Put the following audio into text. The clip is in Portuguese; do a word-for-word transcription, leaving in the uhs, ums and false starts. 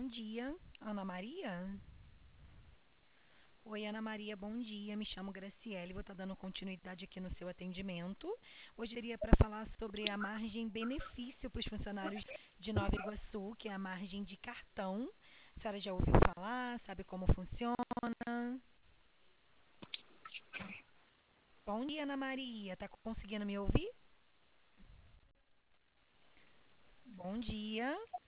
dia, Ana Maria. Oi, Ana Maria, bom dia. Me chamo Graciele, vou estar dando continuidade aqui no seu atendimento. Hoje eu iria para falar sobre a margem benefício para os funcionários de Nova Iguaçu, que é a margem de cartão. A senhora já ouviu falar? Sabe como funciona? Bom dia, Ana Maria. Tá conseguindo me ouvir? Bom dia.